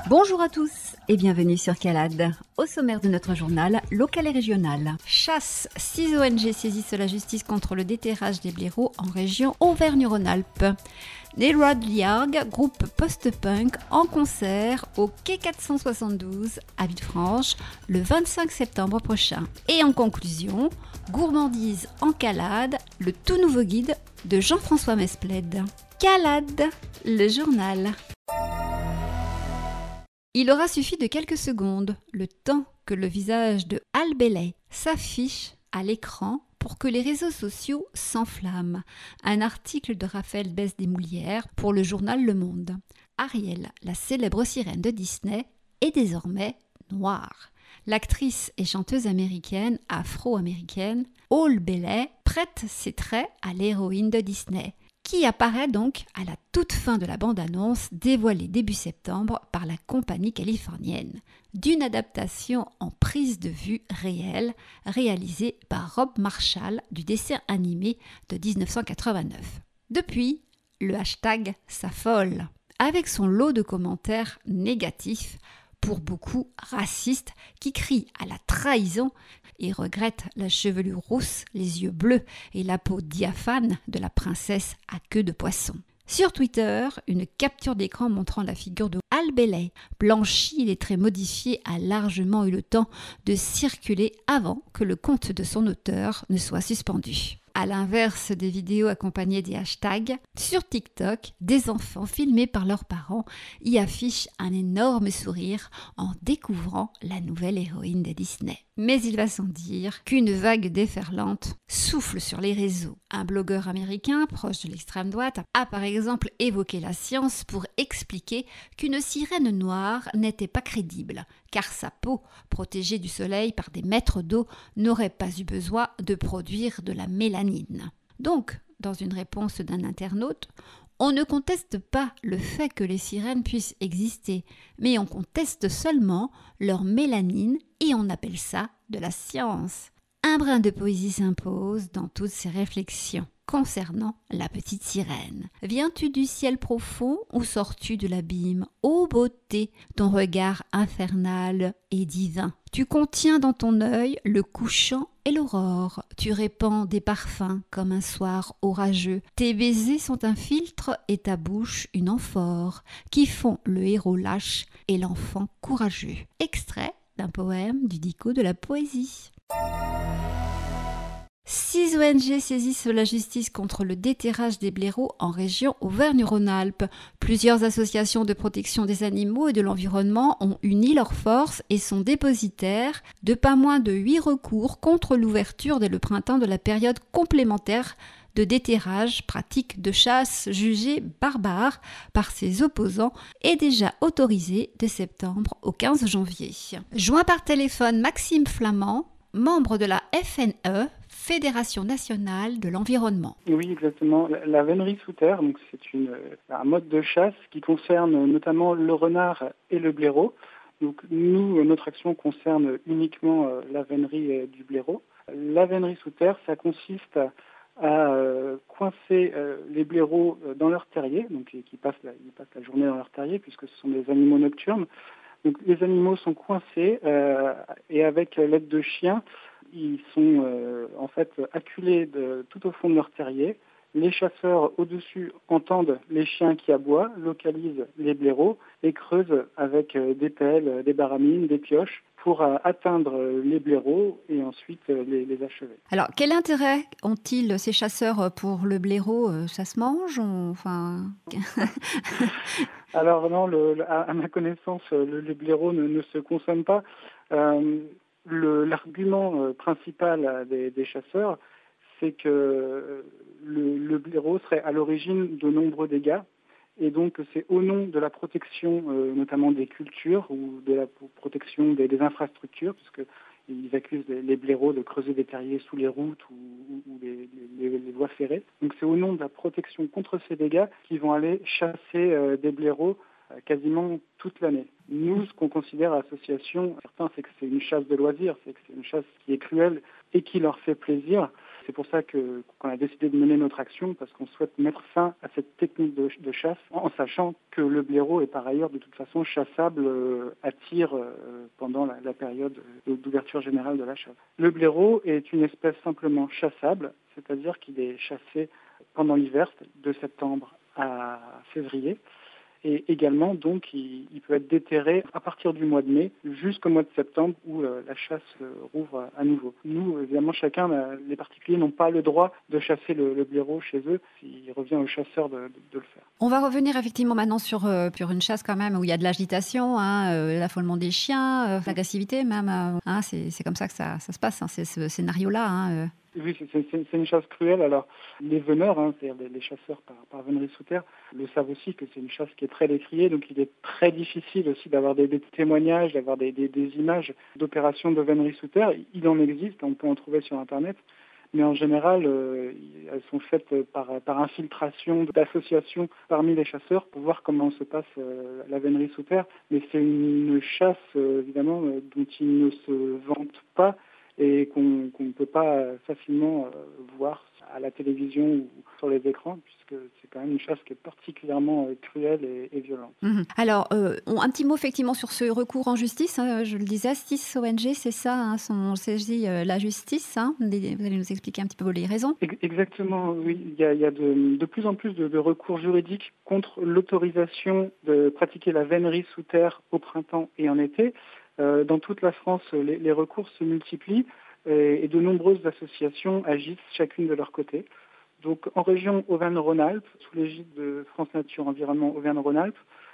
Bonjour à tous et bienvenue sur Calade. Au sommaire de notre journal local et régional. Chasse, 6 ONG saisissent la justice contre le déterrage des blaireaux en région Auvergne-Rhône-Alpes. Les Rod Liarg, groupe post-punk en concert au Quai 472 à Villefranche le 25 septembre prochain. Et en conclusion, Gourmandise en Calade, le tout nouveau guide de Jean-François Mesplède. Calade, le journal. Il aura suffi de quelques secondes, le temps que le visage de Al Bellet s'affiche à l'écran pour que les réseaux sociaux s'enflamment. Un article de Raphaël Besse-Desmoulières pour le journal Le Monde. Ariel, la célèbre sirène de Disney, est désormais noire. L'actrice et chanteuse américaine, afro-américaine, Al Bellet prête ses traits à l'héroïne de Disney, qui apparaît donc à la toute fin de la bande-annonce dévoilée début septembre par la compagnie californienne, d'une adaptation en prise de vue réelle réalisée par Rob Marshall du dessin animé de 1989. Depuis, le hashtag s'affole, avec son lot de commentaires négatifs, pour beaucoup racistes, qui crient à la trahison et regrettent la chevelure rousse, les yeux bleus et la peau diaphane de la princesse à queue de poisson. Sur Twitter, une capture d'écran montrant la figure de Al Bellet, blanchie et les traits modifiés, a largement eu le temps de circuler avant que le compte de son auteur ne soit suspendu. À l'inverse des vidéos accompagnées des hashtags, sur TikTok, des enfants filmés par leurs parents y affichent un énorme sourire en découvrant la nouvelle héroïne de Disney. Mais il va sans dire qu'une vague déferlante souffle sur les réseaux. Un blogueur américain proche de l'extrême droite a par exemple évoqué la science pour expliquer qu'une sirène noire n'était pas crédible, car sa peau, protégée du soleil par des mètres d'eau, n'aurait pas eu besoin de produire de la mélanine. Donc, dans une réponse d'un internaute, on ne conteste pas le fait que les sirènes puissent exister, mais on conteste seulement leur mélanine et on appelle ça de la science. Un brin de poésie s'impose dans toutes ces réflexions concernant la petite sirène. Viens-tu du ciel profond ou sors-tu de l'abîme? Ô beauté, ton regard infernal et divin. Tu contiens dans ton œil le couchant et l'aurore. Tu répands des parfums comme un soir orageux. Tes baisers sont un filtre et ta bouche une amphore qui font le héros lâche et l'enfant courageux. Extrait d'un poème du Dico de la poésie. 6 ONG saisissent la justice contre le déterrage des blaireaux en région Auvergne-Rhône-Alpes. Plusieurs associations de protection des animaux et de l'environnement ont uni leurs forces et sont dépositaires de pas moins de 8 recours contre l'ouverture dès le printemps de la période complémentaire de déterrage, pratique de chasse jugée barbare par ses opposants et déjà autorisée de septembre au 15 janvier. Joint par téléphone Maxime Flamand, membre de la FNE, Fédération nationale de l'environnement. Oui, exactement. La vénerie sous terre, donc c'est un mode de chasse qui concerne notamment le renard et le blaireau. Donc nous, notre action concerne uniquement la vénerie du blaireau. La vénerie sous terre, ça consiste à coincer les blaireaux dans leur terrier, donc ils passent la journée dans leur terrier puisque ce sont des animaux nocturnes. Donc les animaux sont coincés et avec l'aide de chiens, ils sont en fait acculés tout au fond de leur terrier. Les chasseurs au-dessus entendent les chiens qui aboient, localisent les blaireaux et creusent avec des pelles, des baramines, des pioches pour atteindre les blaireaux et ensuite les achever. Alors, quel intérêt ont-ils ces chasseurs pour le blaireau? Ça se mange Alors non, à ma connaissance, le blaireau ne se consomme pas. L'argument principal des chasseurs, c'est que le blaireau serait à l'origine de nombreux dégâts. Et donc c'est au nom de la protection notamment des cultures ou de la protection des infrastructures, puisqu'ils accusent les blaireaux de creuser des terriers sous les routes ou les voies ferrées. Donc c'est au nom de la protection contre ces dégâts qu'ils vont aller chasser des blaireaux quasiment toute l'année. Nous, ce qu'on considère à l'association, certains, c'est que c'est une chasse de loisirs, c'est que c'est une chasse qui est cruelle et qui leur fait plaisir. C'est pour ça qu'on a décidé de mener notre action, parce qu'on souhaite mettre fin à cette technique de chasse, en sachant que le blaireau est par ailleurs de toute façon chassable à tir pendant la période d'ouverture générale de la chasse. Le blaireau est une espèce simplement chassable, c'est-à-dire qu'il est chassé pendant l'hiver, de septembre à février. Et également, donc, il peut être déterré à partir du mois de mai jusqu'au mois de septembre où la chasse rouvre à nouveau. Nous, évidemment, les particuliers n'ont pas le droit de chasser le blaireau chez eux. Il revient aux chasseurs de le faire. On va revenir effectivement maintenant sur une chasse quand même où il y a de l'agitation, l'affolement des chiens, l'agressivité même. C'est comme ça que ça se passe, c'est ce scénario-là. Oui, c'est une chasse cruelle. Alors, les veneurs, c'est-à-dire les chasseurs par vénerie sous terre, le savent aussi que c'est une chasse qui est très décriée. Donc, il est très difficile aussi d'avoir des témoignages, d'avoir des images d'opérations de vénerie sous terre. Il en existe, on peut en trouver sur Internet. Mais en général, elles sont faites par infiltration d'associations parmi les chasseurs pour voir comment se passe la vénerie sous terre. Mais c'est une chasse, évidemment, dont ils ne se vantent pas et qu'on ne peut pas facilement voir à la télévision ou sur les écrans, puisque c'est quand même une chasse qui est particulièrement cruelle et violente. Alors, un petit mot effectivement sur ce recours en justice. Je le disais, 6 ONG, c'est ça, sont saisis la justice. Vous allez nous expliquer un petit peu les raisons. Exactement, oui. Il y a de plus en plus de recours juridiques contre l'autorisation de pratiquer la vénerie sous terre au printemps et en été. Dans toute la France, les recours se multiplient et de nombreuses associations agissent chacune de leur côté. Donc en région Auvergne-Rhône-Alpes, sous l'égide de France Nature Environnement Auvergne-Rhône-Alpes,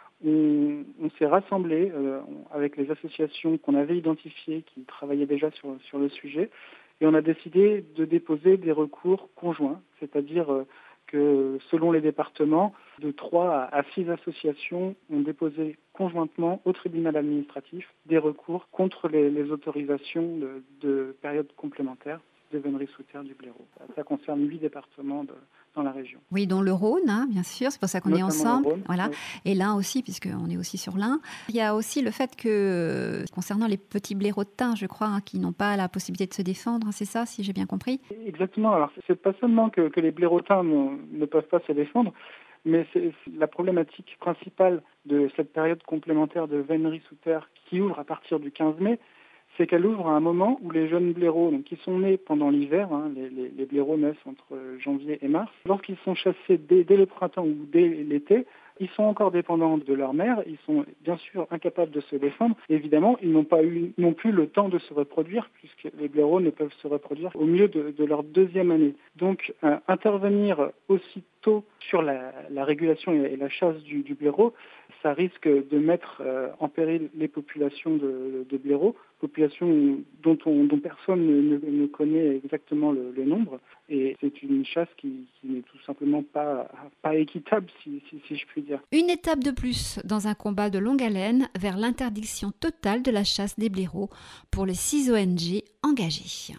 on s'est rassemblés avec les associations qu'on avait identifiées qui travaillaient déjà sur le sujet et on a décidé de déposer des recours conjoints, c'est-à-dire que selon les départements, de 3 à 6 associations ont déposé conjointement au tribunal administratif des recours contre les autorisations de période complémentaire de vénerie sous terre du blaireau. Ça concerne 8 départements dans la région. Oui, dont le Rhône, bien sûr, c'est pour ça qu'on est ensemble. Rhône, voilà. Oui. Et l'Ain aussi, puisqu'on est aussi sur l'Ain. Il y a aussi le fait que, concernant les petits blaireaux de thym, je crois, qui n'ont pas la possibilité de se défendre, c'est ça, si j'ai bien compris ? Exactement. Alors, c'est pas seulement que les blaireaux de thym ne peuvent pas se défendre, mais c'est la problématique principale de cette période complémentaire de vénerie sous terre qui ouvre à partir du 15 mai, c'est qu'elle ouvre à un moment où les jeunes blaireaux, donc qui sont nés pendant l'hiver, les blaireaux naissent entre janvier et mars, lorsqu'ils sont chassés dès le printemps ou dès l'été, ils sont encore dépendants de leur mère, ils sont bien sûr incapables de se défendre. Évidemment, ils n'ont pas eu non plus le temps de se reproduire, puisque les blaireaux ne peuvent se reproduire au milieu de leur 2e année. Donc, intervenir aussitôt sur la régulation et la chasse du blaireau, ça risque de mettre en péril les populations de blaireaux, populations dont personne ne connaît exactement le nombre. Et c'est une chasse qui n'est tout simplement pas équitable, si je puis dire. Une étape de plus dans un combat de longue haleine vers l'interdiction totale de la chasse des blaireaux pour les 6 ONG engagées.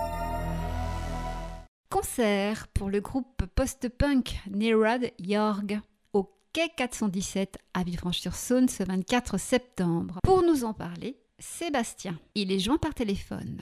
Concert pour le groupe post-punk Nerad Jorg au Quai 417 à Villefranche-sur-Saône ce 24 septembre. Pour nous en parler, Sébastien. Il est joint par téléphone.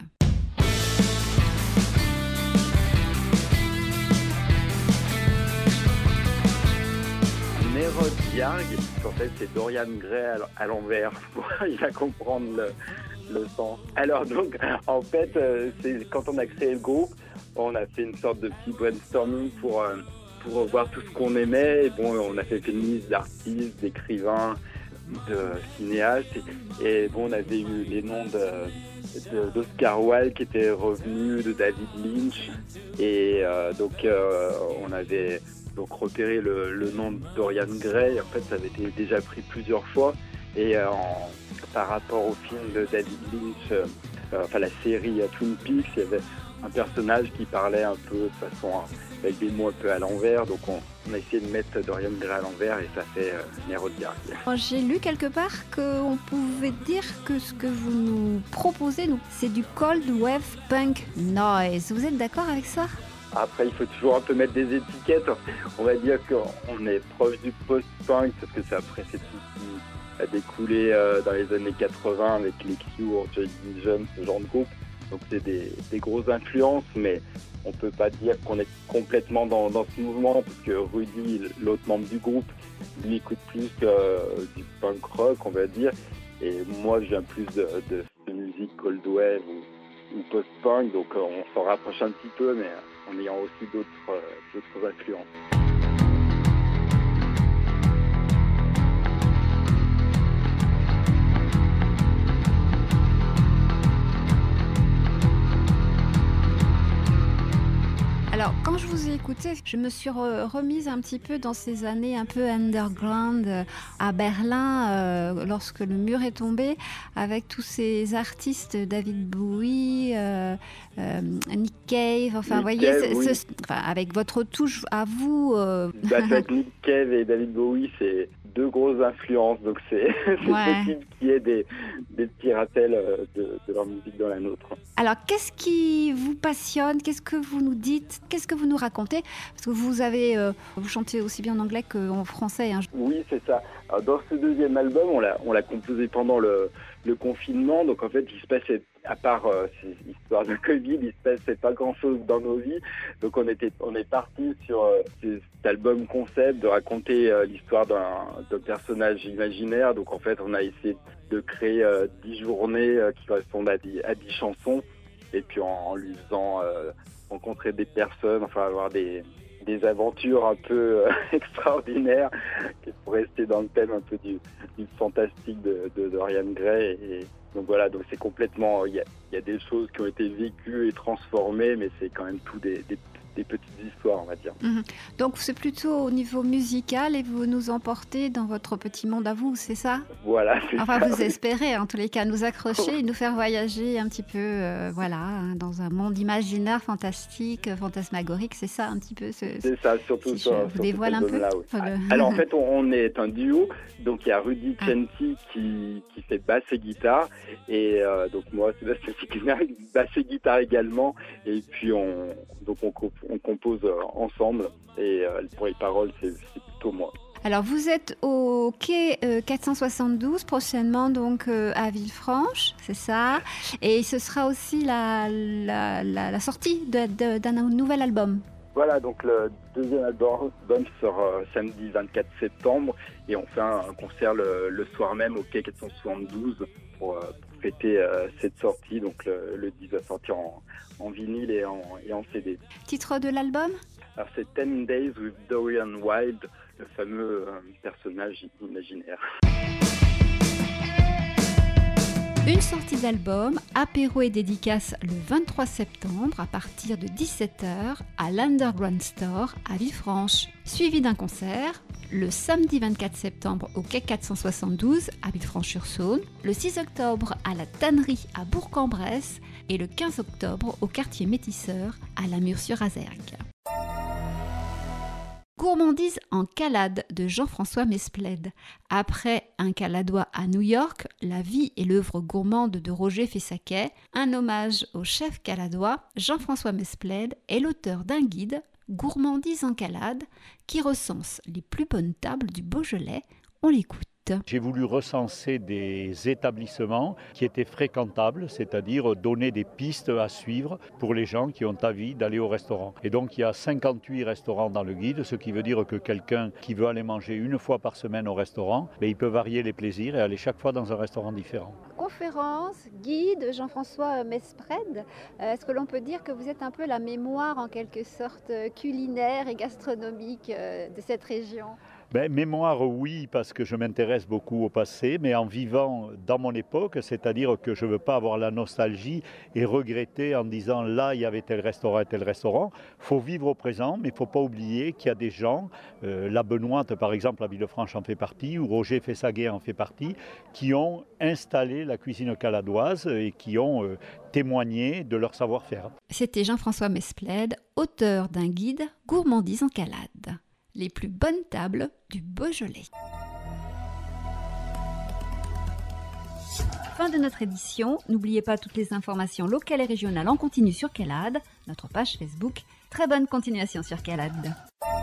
Nerad Jorg, en fait c'est Dorian Gray à l'envers pour arriver à comprendre le sens. Alors donc en fait c'est quand on a créé le groupe, on a fait une sorte de petit brainstorming pour voir tout ce qu'on aimait. Et bon, on a fait une liste d'artistes, d'écrivains, de cinéastes et bon, on avait eu les noms d'Oscar Wilde qui était revenu, de David Lynch et donc on avait donc repéré le nom de Dorian Gray. En fait, ça avait été déjà pris plusieurs fois et par rapport au film de David Lynch, la série Twin Peaks, il y avait un personnage qui parlait un peu de façon avec des mots un peu à l'envers, donc on a essayé de mettre Dorian Gray à l'envers et ça fait Nerad Jorg. J'ai lu quelque part qu'on pouvait dire que ce que vous nous proposez, c'est du cold wave punk noise. Vous êtes d'accord avec ça ? Après, il faut toujours un peu mettre des étiquettes. On va dire qu'on est proche du post-punk parce que c'est après c'est tout qui a découlé dans les années 80 avec les Cure, Joy Division, ce genre de groupe. Donc c'est des grosses influences, mais on peut pas dire qu'on est complètement dans ce mouvement, parce que Rudy, l'autre membre du groupe, lui écoute plus du punk rock, on va dire. Et moi, je viens plus de musique cold wave ou post-punk, donc on s'en rapproche un petit peu, mais en ayant aussi d'autres influences. Alors, quand je vous ai écouté, je me suis remise un petit peu dans ces années un peu underground à Berlin, lorsque le mur est tombé, avec tous ces artistes, David Bowie, Nick Cave, enfin, vous voyez, avec votre touche à vous. Avec Nick Cave et David Bowie, c'est deux grosses influences, donc c'est possible qu'il y ait des petits rappels de leur musique dans la nôtre. Alors, qu'est-ce qui vous passionne? Qu'est-ce que vous nous dites? Qu'est-ce que vous nous racontez? Parce que vous chantez aussi bien en anglais qu'en français. Hein. Oui, c'est ça. Alors, dans ce deuxième album, on l'a composé pendant le confinement, donc en fait, il se passait, à part ces histoires de Covid, il se passait pas grand-chose dans nos vies. Donc on est parti sur cet album concept de raconter l'histoire d'un personnage imaginaire. Donc en fait, on a essayé de créer 10 journées qui correspondent à 10 chansons, et puis en lui faisant rencontrer des personnes, enfin avoir des aventures un peu extraordinaires qui pourraient rester dans le thème un peu du fantastique de Dorian Gray. Et donc voilà, donc c'est complètement, il y a des choses qui ont été vécues et transformées, mais c'est quand même tout des petites histoires, on va dire. Mmh. Donc c'est plutôt au niveau musical et vous nous emportez dans votre petit monde à vous, c'est ça? Voilà, c'est enfin, ça. Vous espérez en tous les cas nous accrocher et nous faire voyager un petit peu dans un monde imaginaire, fantastique, fantasmagorique, c'est ça un petit peu c'est ça, surtout si je vous dévoile un peu oui. Alors en fait, on est un duo, donc il y a Rudy Centi qui fait basse et guitare, et donc moi, Sébastien Ficlina, basse et guitare également, et puis on compose ensemble, et pour les paroles, c'est plutôt moi. Alors, vous êtes au quai 472, prochainement donc à Villefranche, c'est ça? Et ce sera aussi la sortie d'un nouvel album. Voilà, donc le deuxième album sort samedi 24 septembre, et on fait un concert le soir même au quai 472 pour fêter cette sortie. Donc le 10 va sortir en vinyle et en CD. Titre de l'album? Alors c'est 10 Days with Dorian Wild, le fameux personnage imaginaire. Une sortie d'album, apéro et dédicace le 23 septembre à partir de 17h à l'Underground Store à Villefranche. Suivi d'un concert le samedi 24 septembre au quai 472 à Villefranche-sur-Saône, le 6 octobre à la Tannerie à Bourg-en-Bresse et le 15 octobre au quartier Métisseur à La Mure-sur-Azergue. Gourmandise en Calade de Jean-François Mesplède. Après Un Caladois à New York, la vie et l'œuvre gourmande de Roger Fessaquet, un hommage au chef caladois, Jean-François Mesplède est l'auteur d'un guide, Gourmandise en Calade, qui recense les plus bonnes tables du Beaujolais. On l'écoute. J'ai voulu recenser des établissements qui étaient fréquentables, c'est-à-dire donner des pistes à suivre pour les gens qui ont envie d'aller au restaurant. Et donc il y a 58 restaurants dans le guide, ce qui veut dire que quelqu'un qui veut aller manger une fois par semaine au restaurant, il peut varier les plaisirs et aller chaque fois dans un restaurant différent. Conférence, guide, Jean-François Mesplède, est-ce que l'on peut dire que vous êtes un peu la mémoire en quelque sorte culinaire et gastronomique de cette région ? Mémoire, oui, parce que je m'intéresse beaucoup au passé, mais en vivant dans mon époque, c'est-à-dire que je ne veux pas avoir la nostalgie et regretter en disant là, il y avait tel restaurant et tel restaurant. Il faut vivre au présent, mais il ne faut pas oublier qu'il y a des gens, la Benoîte par exemple à Villefranche en fait partie, ou Roger Fessaguet en fait partie, qui ont installé la cuisine caladoise et qui ont témoigné de leur savoir-faire. C'était Jean-François Mesplède, auteur d'un guide Gourmandise en Calade. Les plus bonnes tables du Beaujolais. Fin de notre édition. N'oubliez pas toutes les informations locales et régionales en continu sur Calade, notre page Facebook. Très bonne continuation sur Calade.